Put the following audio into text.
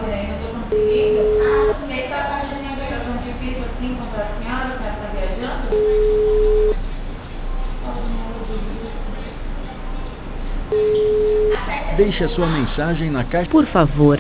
aí, não estou conseguindo. Ah, sim, essa caixa de agora tão difícil assim encontrar a senhora, a senhora está viajando? Deixe a sua mensagem na caixa. Por favor,